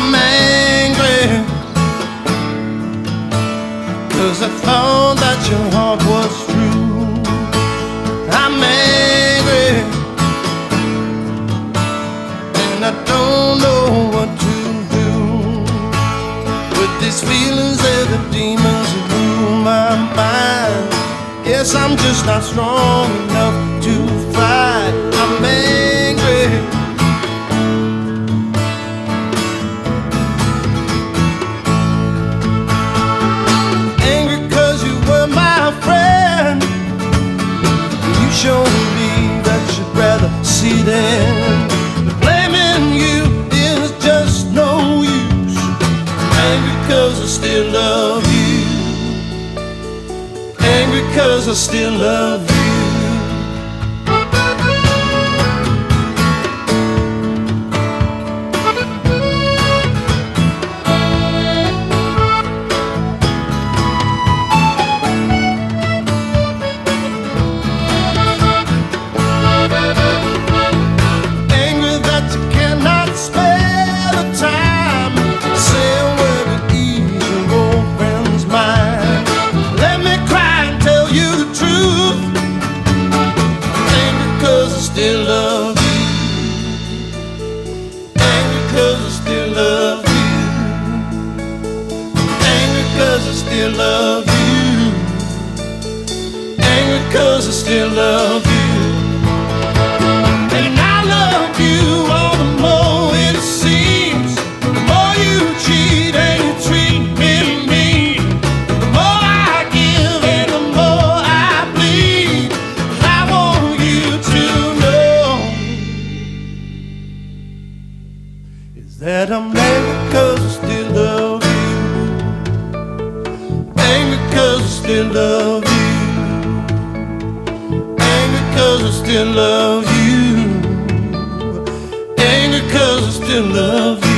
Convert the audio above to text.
I'm angry 'cause I thought that your heart was true. I'm angry and I don't know what to do with these feelings that the demons rule my mind. Guess I'm just not strong enough to fight. I'm angry. Angry 'cause you were my friend. You showed me that you'd rather see than blaming you is just no use. Angry 'cause I still love you. Angry 'cause I still love you. Angry that you cannot spare the time. Say a word to ease your old friend's mind. Let me cry and tell you the truth. Angry 'cause I still love you. Angry 'cause I still love you. Angry 'cause I still love you. Angry 'cause I still love you. And I love you all the more it seems. The more you cheat and you treat me mean, the more I give and the more I bleed. I want you to know is that I'm angry 'cause I still love you. Angry 'cause I still love you. Angry 'cause I still love you. Angry 'cause I still love you.